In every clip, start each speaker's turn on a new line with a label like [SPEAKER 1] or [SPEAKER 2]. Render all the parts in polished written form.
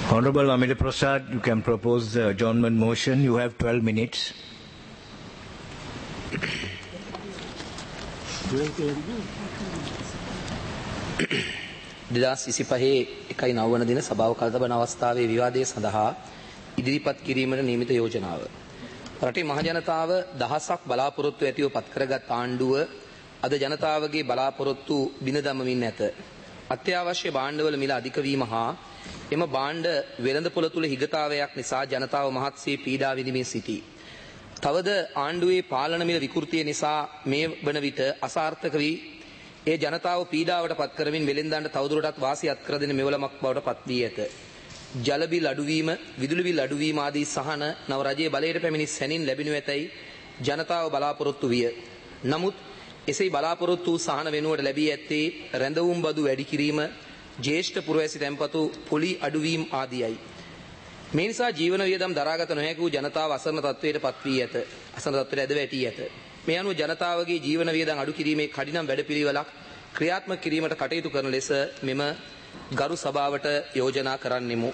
[SPEAKER 1] Honorable Amita Prasad, you can propose the adjournment motion. You have 12 minutes.
[SPEAKER 2] දෙදස් 25 වන දින සභාව කල්තබන අවස්ථාවේ විවාදය සඳහා ඉදිරිපත් කිරීමට නියමිත යෝජනාව. රටේ මහජනතාව දහසක් බලාපොරොත්තු ඇතිව පත් කරගත් ආණ්ඩුව අද ජනතාවගේ බලාපොරොත්තු බිඳ දමමින් ඇත. අත්‍යවශ්‍ය භාණ්ඩවල මිල අධික වීම හා එම භාණ්ඩ වෙළඳපොළ තුල හිගතාවයක් නිසා ජනතාව මහත්සේ පීඩා විඳිමින් සිටී. තවද ආණ්ඩුවේ පාලන මිල විකෘතිය නිසා මේ වන විට අසාර්ථක වී ඒ ජනතාව පීඩාවට පත් කරමින් වෙළෙන්දාන්ට තවදුරටත් වාසි අත්කර දෙන මෙවලමක් බවට පත් වී ඇත. ජල බිල් අඩුවීම, විදුලි බිල් අඩුවීම ආදී සහන නව රජයේ බලයට පැමිණි සැනින් ලැබෙනු ඇතැයි ජනතාව බලාපොරොත්තු විය. නමුත් එසේ බලාපොරොත්තු සහන වෙනුවට ලැබී ඇත්තේ රැඳවුම් බදු වැඩි කිරීම, ජ්‍යෙෂ්ඨ පුරවැසි තැන්පතු පොලි අඩුවීම ආදියයි. මේ නිසා ජීවන වියදම් දරාගත නොහැකි වූ ජනතාව අසරණ තත්වයට පත් වී ඇත. අසරණ තත්වයට ඇද වැටී ඇත. මේ අනුව ජනතාවගේ ජීවන වියදම් අඩු කිරීමේ කඩිනම් වැඩපිළිවෙලක් ක්‍රියාත්මක කිරීමට කටයුතු කරන ලෙස මෙම ගරු සභාවට යෝජනා කරන්නෙමු.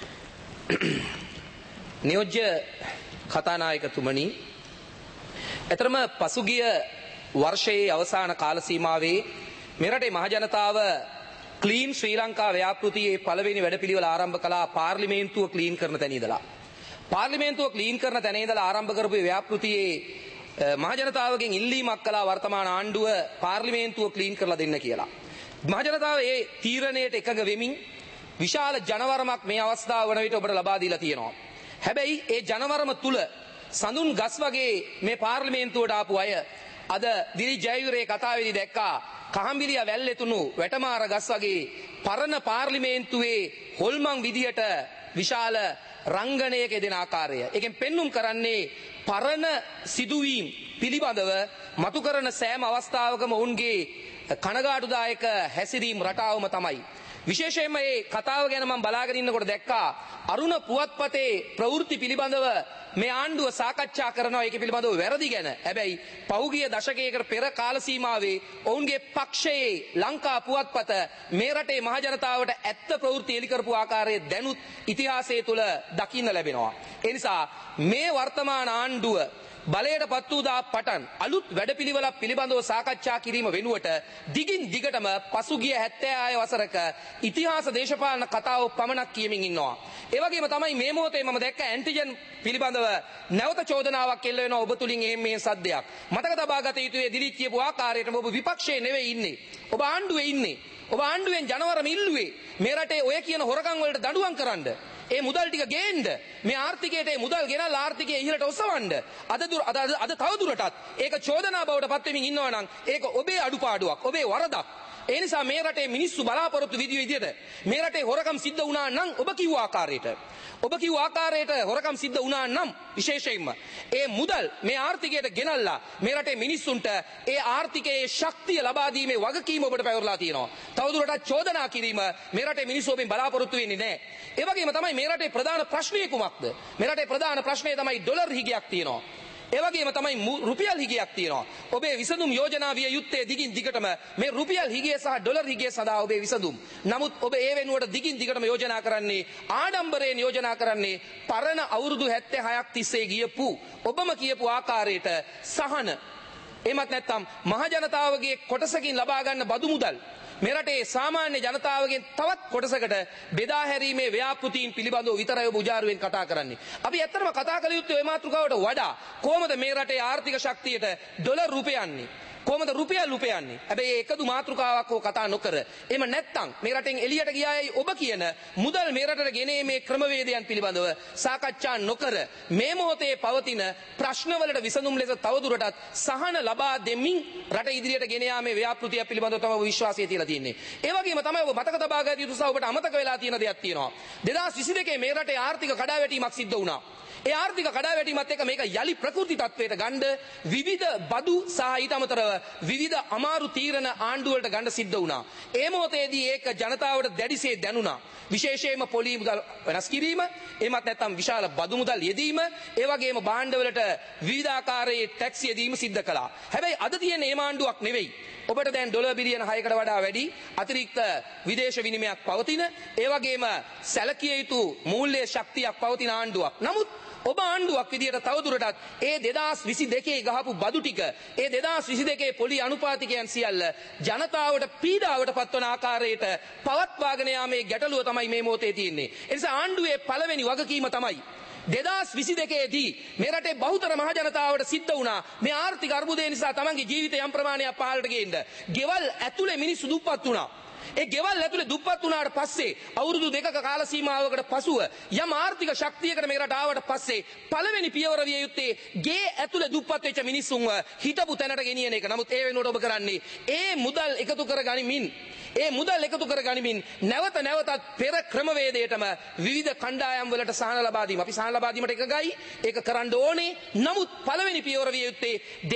[SPEAKER 2] නියෝජ්‍ය කතානායකතුමනි, එතරම් පසුගිය වර්ෂයේ අවසාන කාල සීමාවේ මෙරටේ මහජනතාව ක්ලීන් ශ්‍රී ලංකා ව්‍යාපෘතියේ පළවෙනි වැඩපිළිවෙල ආරම්භ කළා පාර්ලිමේන්තුව ක්ලීන් කරන තැන ඉඳලා. පාර්ලිමේන්තුව ක්ලීන් කරන තැන ඉඳලා ආරම්භ කරපු ව්‍යාපෘතියේ මහජනතාවගෙන් ඉල්ලීමක් කළා වර්තමාන ආණ්ඩුව පාර්ලිමේන්තුව ක්ලීන් කරලා දෙන්න කියලා. මහජනතාව ඒ තීරණයට එකඟ වෙමින් විශාල ජනවරමක් මේ අවස්ථාව වන විට ඔබට ලබා දීලා තියෙනවා. හැබැයි ඒ ජනවරම තුල සඳුන් ගස් වගේ මේ පාර්ලිමේන්තුවට ආපු අය අද දිලි ජයවීරේ කතාවේදී දැක්කා කහම්බිලිය වැල්ලෙතුණු වැටමාර ගස් වගේ පරණ පාර්ලිමේන්තුවේ හොල්මන් විදියට විශාල රංගනයක දෙන ආකාරය. ඒකෙන් පෙන්눔 කරන්නේ පරණ සිදුවීම් පිළිබඳව මතු කරන සෑම අවස්ථාවකම ඔවුන්ගේ කනගාටුදායක හැසිරීම් රටාවම තමයි. විශේෂයෙන්ම මේ කතාව ගැන මම බලාගෙන ඉන්නකොට දැක්කා අරුණ පුවත්පතේ ප්‍රවෘත්ති පිළිබඳව මේ ආණ්ඩුව සාකච්ඡා කරනවා ඒක පිළිබඳව වැරදි ගැන. හැබැයි පහුගිය දශකයකට පෙර කාල සීමාවේ ඔවුන්ගේ පක්ෂයේ ලංකා පුවත්පත මේ රටේ මහජනතාවට ඇත්ත ප්‍රවෘත්ති එලි කරපු ආකාරයේ දැනුත් ඉතිහාසයේ තුල දකින්න ලැබෙනවා. ඒ නිසා මේ වර්තමාන ආණ්ඩුව බලයට පත් වූ දා පටන් අලුත් වැඩපිළිවෙලක් පිළිබඳව සාකච්ඡා කිරීම වෙනුවට දිගින් දිගටම පසුගිය 76 වසරක ඉතිහාස දේශපාලන කතාව පමණක් කියමින් ඉන්නවා. ඒ වගේම තමයි මේ මොහොතේ මම දැක්ක ඇන්ටිජන් පිළිබඳව නැවත චෝදනාවක් එල්ල වෙනවා ඔබ තුලින් මේ සද්දයක්. මතක තබා ගත යුතුයේ දිලිත් කියපු ආකාරයටම ඔබ විපක්ෂයේ නෙවෙයි ඉන්නේ. ඔබ ආණ්ඩුවේ ඉන්නේ. ඔබ ආණ්ඩුවෙන් ජනවරම ඉල්ලුවේ මේ රටේ ඔය කියන හොරකම් වලට දඬුවම් කරන්න. ඒ මුදල් ටික ගේන්න මේ ආර්ථිකයට ඒ මුදල් ගෙනල්ලා ආර්ථිකය ඉහළට ඔසවන්න අද තවදුරටත් ඒක චෝදනා බවට පත් වෙමින් ඉන්නවා නම් ඒක ඔබේ අඩුපාඩුවක් ඔබේ වරදක්. ඒ නිසා මේ රටේ මිනිස්සු බලාපොරොත්තු විදිය විදියට මේ රටේ හොරකම් සිද්ධ වුණා නම් ඔබ කිව්ව ආකාරයට හොරකම් සිද්ධ වුණා නම් විශේෂයෙන්ම ඒ මුදල් මේ ආර්ථිකයට ගෙනල්ලා මේ රටේ මිනිස්සුන්ට ඒ ආර්ථිකයේ ශක්තිය ලබා දීමේ වගකීම ඔබට පැවරලා තියෙනවා. තවදුරටත් චෝදනා කිරීම මේ රටේ මිනිස්සු ඔබෙන් බලාපොරොත්තු වෙන්නේ නැහැ. ඒ වගේම තමයි මේ රටේ ප්‍රධාන ප්‍රශ්නය කුමක්ද? මේ රටේ ප්‍රධාන ප්‍රශ්නය තමයි ඩොලර් හිගයක් තියෙනවා. ඒ වගේම තමයි රුපියල් හිගයක් තියෙනවා. ඔබේ විසඳුම් යෝජනා විය යුත්තේ දිගින් දිගටම මේ රුපියල් හිගය සහ ඩොලර් හිගය සඳහා ඔබේ විසඳුම්. නමුත් ඔබ ඒ වෙනුවට දිගින් දිගටම යෝජනා කරන්නේ ආඩම්බරයෙන් යෝජනා කරන්නේ පරණ අවුරුදු 76ක් තිස්සේ ගියපු ඔබම කියපු ආකාරයට සහන. එමත් නැත්නම් මහ ජනතාවගේ කොටසකින් ලබා ගන්න බදු මුදල් මේ රටේ සාමාන්‍ය ජනතාවගෙන් තවත් කොටසකට බෙදා හැරීමේ ව්‍යාපෘතීන් පිළිබඳව විතරයි ඔබ උජාරුවෙන් කතා කරන්නේ. අපි ඇත්තටම කතා කළ යුත්තේ ওই මාතෘකාවට වඩා කොහොමද මේ රටේ ආර්ථික ශක්තියට ඩොලර් රුපියන්නේ? කොහොමද රුපියල් රුපියන්නේ? හැබැයි ඒකදු මාතෘකාවක් හෝ කතා නොකර එහෙම නැත්නම් මේ රටෙන් එළියට ගියායයි ඔබ කියන මුදල් මේ රටට ගෙනීමේ ක්‍රමවේදයන් පිළිබඳව සාකච්ඡා නොකර මේ මොහොතේ පවතින ප්‍රශ්නවලට විසඳුම් ලෙස තවදුරටත් සහන ලබා දෙමින් රට ඉදිරියට ගෙන යාමේ ව්‍යාපෘතිය පිළිබඳව තමයි විශ්වාසය තියලා තියෙන්නේ. ඒ වගේම තමයි ඔබ මතක තබා ගත යුතු සහ ඔබට අමතක වෙලා තියෙන දෙයක් තියෙනවා. 2022 මේ රටේ ආර්ථික කඩාවැටීමක් සිද්ධ වුණා. ඒ ආර්ථික කඩාවැටීමත් එක්ක මේක යලි ප්‍රකෘති තත්වයට ගන්න විවිධ බදු සහ ඊට අමතරව විවිධ අමාරු තීරණ ආණ්ඩුවලට ගන්න සිද්ධ වුණා. ඒ මොහොතේදී ඒක ජනතාවට දැඩිසේ දැනුණා. විශේෂයෙන්ම පොලි මුදල් වෙනස් කිරීම, එමත් නැත්නම් විශාල බදු මුදල් යෙදීම, ඒ වගේම භාණ්ඩවලට විවිධාකාරයේ ටැක්ස් යෙදීම සිද්ධ කළා. හැබැයි අද තියෙන මේ ආණ්ඩුවක් නෙවෙයි. ඔබට දැන් ඩොලර් බිලියන 6කට වඩා වැඩි අතිරික්ත විදේශ විනිමයක් පවතින ඒ වගේම සැලකිය යුතු මූල්‍ය ශක්තියක් පවතින ආණ්ඩුවක්. නමුත් ඔබ ආණ්ඩුවක් විදියට තවදුරටත් ඒ 2022 ගහපු බදු ටික ඒ 2022 පොලි අනුපාතිකයන් සියල්ල ජනතාවට පීඩාවට පත්වන ආකාරයට පවත්වාගෙන යාමේ ගැටලුව තමයි මේ මොහොතේ තියෙන්නේ. ඒ නිසා ආණ්ඩුවේ පළවෙනි වගකීම තමයි 2022 දී මේ රටේ බහුතර මහ ජනතාවට සිද්ධ වුණා මේ ආර්ථික අර්බුදය නිසා තමන්ගේ ජීවිතය යම් ප්‍රමාණයක් පහළට ගේන්න. ගෙවල් ඇතුලේ මිනිස්සු දුප්පත් වුණා. ඒ ගෙවල් ඇතුලේ දුප්පත් වුණාට පස්සේ අවුරුදු දෙකක කාල සීමාවකට පසුව යම් ආර්ථික ශක්තියකට මේ රට ආවට පස්සේ පළවෙනි පියවර විය යුත්තේ ගේ ඇතුලේ දුප්පත් වෙච්ච මිනිස්සුන්ව හිටපු තැනට ගෙනියන එක. නමුත් ඒ වෙනුවට ඔබ කරන්නේ ඒ මුදල් එකතු කර ගනිමින් නැවත නැවතත් පෙර ක්‍රමවේදයටම විවිධ කණ්ඩායම් වලට සහන ලබා දීම. අපි සහන ලබා දීමට එකගයි ඒක කරන්න ඕනේ. නමුත් පළවෙනි පියවර විය යුත්තේ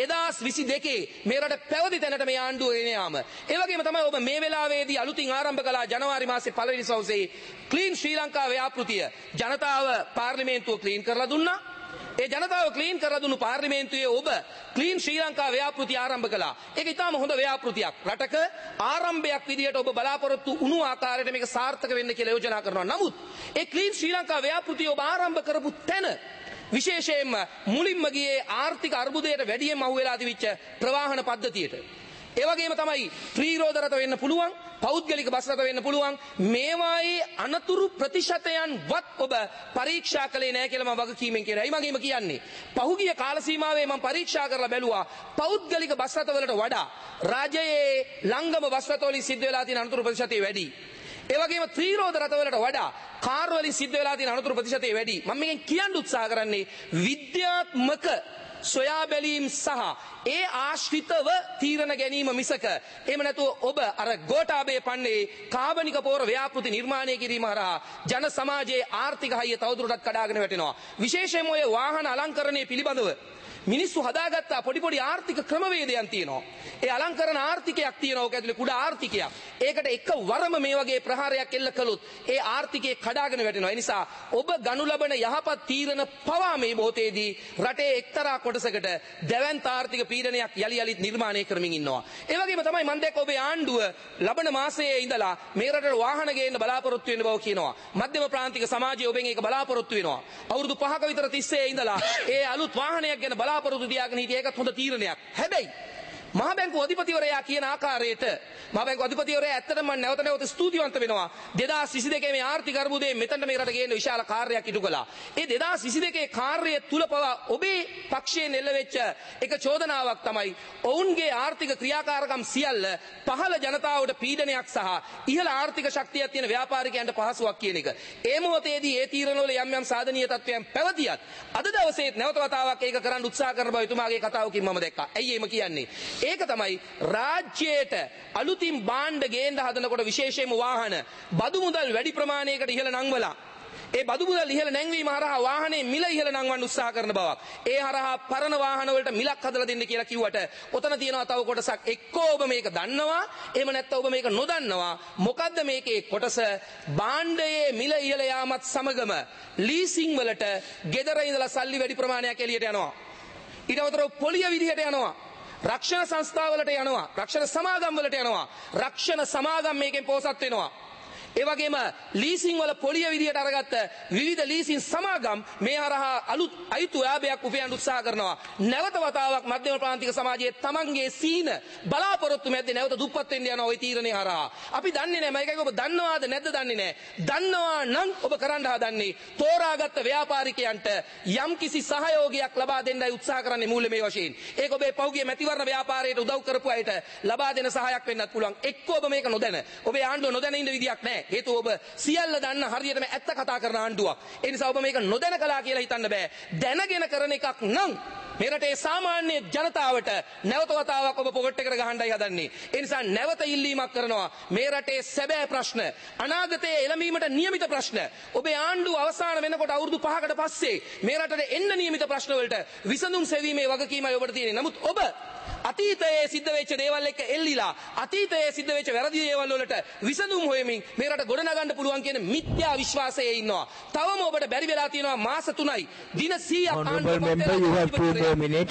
[SPEAKER 2] 2022 මේ රට පැවති තැනට මේ ආණ්ඩුව ගෙන යාම. ඒ වගේම තමයි ඔබ මේ වෙලාවේදී අලුතින් ආරම්භ කළා ජනවාරි මාසේ පළවෙනි සවසේ ක්ලීන් ශ්‍රී ලංකා ව්‍යාපෘතිය. ජනතාව පාර්ලිමේන්තුව ක්ලීන් කරලා දුන්නා. ඒ ජනතාව ක්ලීන් කරලා දුන්නු පාර්ලිමේන්තුවේ ඔබ ක්ලීන් ශ්‍රී ලංකා ව්‍යාපෘතිය ආරම්භ කළා. ඒක ඉතාම හොඳ ව්‍යාපෘතියක්. රටක ආරම්භයක් විදියට ඔබ බලාපොරොත්තු වුණු ආකාරයට මේක සාර්ථක වෙන්න කියලා යෝජනා කරනවා. නමුත් ඒ ක්ලීන් ශ්‍රී ලංකා ව්‍යාපෘතිය ඔබ ආරම්භ කරපු තැන විශේෂයෙන්ම මුලින්ම ගියේ ආර්ථික අර්බුදයට වැඩියෙන් අහුවෙලා තිබිච්ච ප්‍රවාහන පද්ධතියට. ඒ වගේම තමයි ත්‍රිරෝද රථ වෙන්න පුළුවන්, පෞද්ගලික බස් රථ වෙන්න පුළුවන්. මේවායේ අනතුරු ප්‍රතිශතයන් වත් ඔබ පරීක්ෂා කළේ නැහැ කියලා මම වගකීමෙන් කියනවා. ඒ වගේම කියන්නේ පහුගිය කාල සීමාවේ මම පරීක්ෂා කරලා බැලුවා පෞද්ගලික බස් රථ වලට වඩා රාජ්‍යයේ ලංගම බස් රථ වලින් සිද්ධ වෙලා තියෙන අනතුරු ප්‍රතිශතය වැඩි. ඒ වගේම ත්‍රිරෝද රථ වලට වඩා කාර් වලින් සිද්ධ වෙලා තියෙන අනතුරු ප්‍රතිශතය වැඩි. මම මේකෙන් කියන්න උත්සාහ කරන්නේ විද්‍යාත්මක සොයා බැලීම් සහ ඒ ආශ්‍රිතව තීරණ ගැනීම මිසක එහෙම නැතුව ඔබ අර ගෝඨාභය පන්නේ කාබනික පෝර ව්‍යාපෘති නිර්මාණය කිරීම හරහා ජන සමාජයේ ආර්ථික හයිය තවදුරටත් කඩාගෙන වැටෙනවා. විශේෂයෙන්ම ඔය වාහන අලංකරණය පිළිබඳව මිනිස්සු හදාගත්ත පොඩි ආර්ථික ක්‍රමවේදයන් තියෙනවා. ඒ අලංකරණ ආර්ථිකයක් තියෙනවා. ඕක ඇතුලේ කුඩා ආර්ථිකයක්. ඒකට එක වරම මේ වගේ ප්‍රහාරයක් එල්ල කළොත් ඒ ආර්ථිකය කඩාගෙන වැටෙනවා. ඒ නිසා ඔබ ගනු ලබන යහපත් තීරණ පවා මේ මොහොතේදී රටේ එක්තරා කොටසකට දැවැන්ත ආර්ථික පීඩනයක් යලි නිර්මාණය කරමින් ඉන්නවා. ඒ වගේම තමයි මම දැක්ක ඔබේ ආණ්ඩුව ලබන මාසයේ ඉඳලා මේ රටට වාහන ගේන්න බලාපොරොත්තු වෙන බව කියනවා. මධ්‍යම ප්‍රාන්තික සමාජය ඔබෙන් ඒක බලාපොරොත්තු වෙනවා. අවුරුදු 5ක විතර තිස්සේ ඉඳලා ඒ අලුත් වාහනයක් ගැන බලාපොරොත්තු තියාගෙන හිටිය ඒකත් හොඳ තීරණයක්. හැබැයි මහ බැංකුව අධිපතිවරයා කියන ආකාරයට මහ බැංකුව අධිපතිවරයා ඇත්තටම මම නැවත ස්තුතිවන්ත වෙනවා. 2022 මේ ආර්ථික අර්බුදයේ මෙතනට මේ රට ගේන්න විශාල කාර්යයක් ඉටු කළා. ඒ 2022 කාර්යය තුල පවා ඔබේ පක්ෂයෙන් එල්ලවෙච්ච එක චෝදනාවක් තමයි ඔවුන්ගේ ආර්ථික ක්‍රියාකාරකම් සියල්ල පහළ ජනතාවට පීඩනයක් සහ ඉහළ ආර්ථික ශක්තියක් තියෙන ව්‍යාපාරිකයන්ට පහසුවක් කියන එක. ඒ මොහොතේදී ඒ තීරණවල යම් සාධනීය තත්ත්වයන් පැවතියත් අද දවසේ නැවත වතාවක් ඒක කරන්න උත්සාහ කරන බව එතුමාගේ කතාවකින් මම දැක්කා. ඇයි එහෙම කියන්නේ? ඒක තමයි රාජ්‍යයට අලුතින් භාණ්ඩ ගේන්න හදනකොට විශේෂයෙන්ම වාහන බදු මුදල් වැඩි ප්‍රමාණයකට ඉහළ නංවලා ඒ බදු මුදල් ඉහළ නැංවීම හරහා වාහනේ මිල ඉහළ නංවන්න උත්සාහ කරන බවක්. ඒ හරහා පරණ වාහන වලට මිලක් හදලා දෙන්න කියලා කිව්වට ඔතන තියෙනවා තව කොටසක්. එක්කෝ ඔබ මේක දන්නවා, එහෙම නැත්නම් ඔබ මේක නොදන්නවා. මොකද්ද මේකේ කොටස? භාණ්ඩයේ මිල ඉහළ යාමත් සමගම ලීසින් වලට ගෙදර ඉඳලා සල්ලි වැඩි ප්‍රමාණයක් එළියට යනවා. ඊට අමතරව පොලිය විදිහට යනවා. රක්ෂණ සංස්ථාවලට යනවා. රක්ෂණ සමාගම් වලට යනවා. රක්ෂණ සමාගම් මේකෙන් පෝසත් වෙනවා. ඒ වගේම ලීසින් වල පොලිය විදියට අරගත්ත විවිධ ලීසින් සමාගම් මේ හරහා අලුත් අයිතු ලාභයක් උපයන්න උත්සාහ කරනවා. නැවත වතාවක් මධ්‍යම ප්‍රාන්තික සමාජයේ තමන්ගේ සීන බලාපොරොත්තු මැද්දේ නැවත දුප්පත් වෙන්න යනවා ওই තීරණේ හරහා. අපි දන්නේ නැහැ මේකයි ඔබ දන්නවාද නැද්ද දන්නේ නැහැ. දන්නවා නම් ඔබ කරන්න හදන්නේ තෝරාගත්ත ව්‍යාපාරිකයන්ට යම්කිසි සහයෝගයක් ලබා දෙන්නයි උත්සාහ කරන්නේ මූල්‍යමය වශයෙන්. ඒක ඔබේ පෞද්ගලික මැතිවරණ ව්‍යාපාරයට උදව් කරපු අයට ලබා දෙන සහායක් වෙන්නත් පුළුවන්. එක්ක ඔබ මේක නොදැන ඔබේ ආණ්ඩුව නොදැන ඉන්න විදියක් නැහැ. හේතුව ඔබ සියල්ල දන්න හරියටම ඇත්ත කතා කරන ආණ්ඩුවක්. ඒ නිසා ඔබ මේක නොදැන කළා කියලා හිතන්න බෑ. දැනගෙන කරන එකක් නම් මේ රටේ සාමාන්‍ය ජනතාවට නැවත වතාවක් ඔබ පොකට් එකට ගහන්නයි හදන්නේ. ඒ නිසා නැවත ඉල්ලීමක් කරනවා. මේ රටේ සැබෑ ප්‍රශ්න, අනාගතයේ එළඹීමට නියමිත ප්‍රශ්න, ඔබේ ආණ්ඩුව අවසාන වෙනකොට අවුරුදු 5කට පස්සේ මේ රටට එන්න නියමිත ප්‍රශ්න වලට විසඳුම් සෙවීමේ වගකීමයි ඔබට තියෙන්නේ. නමුත් ඔබ අතීතයේ සිද්ධ වෙච්ච දේවල් එක්ක එල්ලිලා අතීතයේ සිද්ධ වෙච්ච වැරදි දේවල් වලට විසඳුම් හොයමින් මේ රට ගොඩනගන්න පුළුවන් කියන මිත්‍යා විශ්වාසයේ ඉන්නවා. තවම ඔබට බැරි වෙලා තියෙනවා මාස 3යි දින 100ක්
[SPEAKER 1] Honorable member, you have 2 more minutes.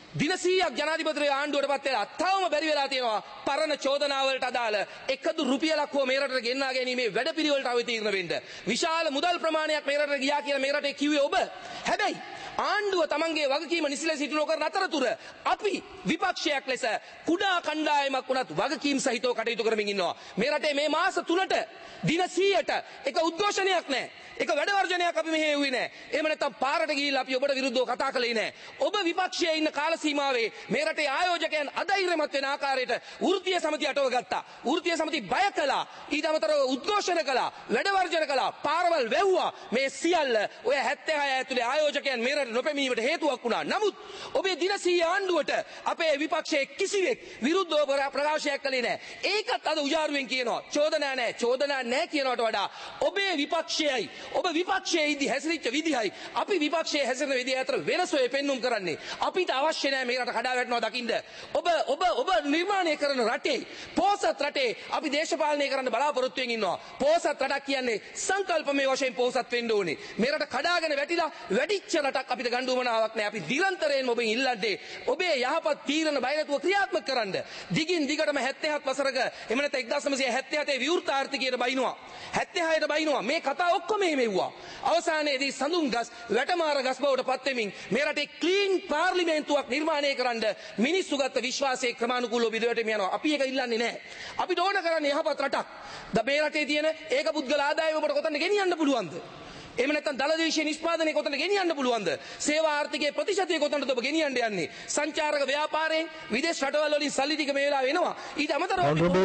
[SPEAKER 2] දින 100ක් ජනාධිපතිගේ ආණ්ඩුවට පත් වෙලා තාම බැරි වෙලා තියෙනවා පරණ චෝදනාවලට අදාළ එකදු රුපියලක් හෝ මේ රටට ගෙන්වා ගැනීමේ වැඩපිළිවෙලට අවතීර්ණ වෙන්න. විශාල මුදල් ප්‍රමාණයක් මේ රටට ගියා කියලා මේ රටේ කිව්වේ ඔබ. හැබැයි ආණ්ඩුව තමන්ගේ වගකීම නිසිලෙස ඉටු නොකරන අතරතුර අපි විපක්ෂයක් ලෙස කුඩා කණ්ඩායමක් වුණත් වගකීම් සහිතව කටයුතු කරමින් ඉන්නවා. මේ රටේ මේ මාස 3ට දින 100ට එක උද්ඝෝෂණයක් නැහැ. එක වැඩ වර්ජනයක් අපි මෙහෙ එව්වේ නැහැ. එහෙම නැත්නම් පාරට ගිහිල්ලා අපි ඔබට විරුද්ධව කතා කළේ නැහැ. ඔබ විපක්ෂයේ ඉන්න කාල සීමාවේ මේ රටේ ආයෝජකයන් අධෛර්යමත් වෙන ආකාරයට වෘත්තීය සමිතිය අටව ගත්තා. වෘත්තීය සමිතිය බය කළා. ඊට අමතරව උද්ඝෝෂණ කළා. වැඩ වර්ජන කළා. පාරවල් වැව්වා. මේ සියල්ල ඔය 76 ඇතුලේ ආයෝජකයන් මේ රට නොපැමිණීමට හේතුවක් වුණා. නමුත් ඔබේ දින 100 ආණ්ඩුවට අපේ විපක්ෂයේ කිසිවෙක් විරුද්ධව ප්‍රකාශයක් කළේ නැහැ. ඒකත් අද උජාරුවෙන් කියනවා. චෝදනා නැහැ කියනවට වඩා ඔබේ විපක්ෂයයි ඔබ විපක්ෂයේ ඉදි හැසිරිච්ච විදිහයි අපි විපක්ෂයේ හැසිරෙන විදිහ අතර වෙනස ඔය පෙන්눔 කරන්නේ. අපිට අවශ්‍ය නැහැ මේ රට කඩා වැටෙනවා දකින්න. ඔබ නිර්මාණය කරන රටේ පෝසත් රටේ අපි දේශපාලනය කරන්න බලාපොරොත්තු වෙමින් ඉන්නවා. පෝසත් රටක් කියන්නේ සංකල්පමය වශයෙන් පෝසත් වෙන්න ඕනේ. මේ රට කඩාගෙන වැටිලා වැඩිච්ච රටක් අපිට ගන්න උවමනාවක් නැහැ. අපි නිරන්තරයෙන්ම ඔබෙන් ඉල්ලන්නේ ඔබේ යහපත් තීරණ බය නැතුව ක්‍රියාත්මක කරන්න. දිගින් දිගටම 77 වසරක එහෙම නැත්නම් 1977 විවෘත ආර්ථිකයට බයිනවා. 76ට බයිනවා. මේ කතා ඔක්කොම මෙව්වා. අවසානයේදී සඳුන් ගස් වැටමාර ගස් බවට පත් වෙමින් මේ රටේ ක්ලීන් පාර්ලිමේන්තුවක් නිර්මාණය කරන්න මිනිස්සු ගත්ත විශ්වාසයේ ක්‍රමානුකූලව බිඳවට යනවා. අපි ඒක ඉල්ලන්නේ නැහැ. අපිට ඕන කරන්නේ යහපත් රටක්. මේ රටේ තියෙන ඒක පුද්ගල ආදායම ඔබට කොතනද ගෙනියන්න පුළුවන්ද? එහෙම නැත්නම් දලදේශීය නිෂ්පාදනය කොතනද ගෙනියන්න පුළුවන්ද? සේවා ආර්ථිකයේ ප්‍රතිශතය කොතනද ඔබ ගෙනියන්න යන්නේ? සංචාරක ව්‍යාපාරයෙන් විදේශ රටවල් වලින් සල්ලි ටික මේ වෙලාව එනවා. ඊට අමතරව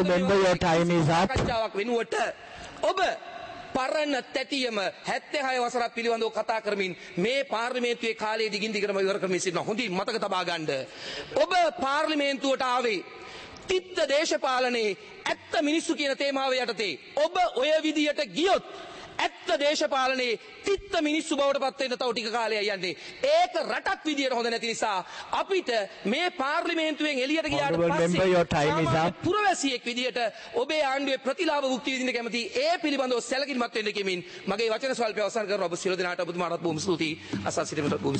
[SPEAKER 2] සාකච්ඡාවක් වෙනුවට ඔබ පරණ තැටියම 76 වසරක් පිළිබඳව කතා කරමින් මේ පාර්ලිමේන්තුවේ කාලයේ දිගින් දිගටම ඉවර කරමින් සිටිනවා. හොඳින් මතක තබා ගන්න. ඔබ පාර්ලිමේන්තුවට ආවේ තිත්ත දේශපාලනයේ ඇත්ත මිනිස්සු කියන තේමාව යටතේ. ඔබ ඔය විදියට ගියොත් ඇත්ත දේශපාලනයේ තිත්ත මිනිස්සු බවට පත් වෙන්න තව ටික කාලයක් යන්නේ. ඒක රටක් විදියට හොඳ නැති නිසා අපිට මේ පාර්ලිමේන්තුවෙන් එළියට ගියාට පස්සේ පුරවැසියෙක් විදියට ඔබේ ආණ්ඩුවේ ප්‍රතිලාභ භුක්ති විඳින්න කැමති ඒ පිළිබඳව සැලකිලිමත් වෙන්න කෙමින් මගේ වචන ස්වල්පය අවසන් කරනවා. ඔබ සියලු දෙනාට ඔබතුමාටත් බොහොම ස්තුතියි. අසල් සිටීමට බොහොම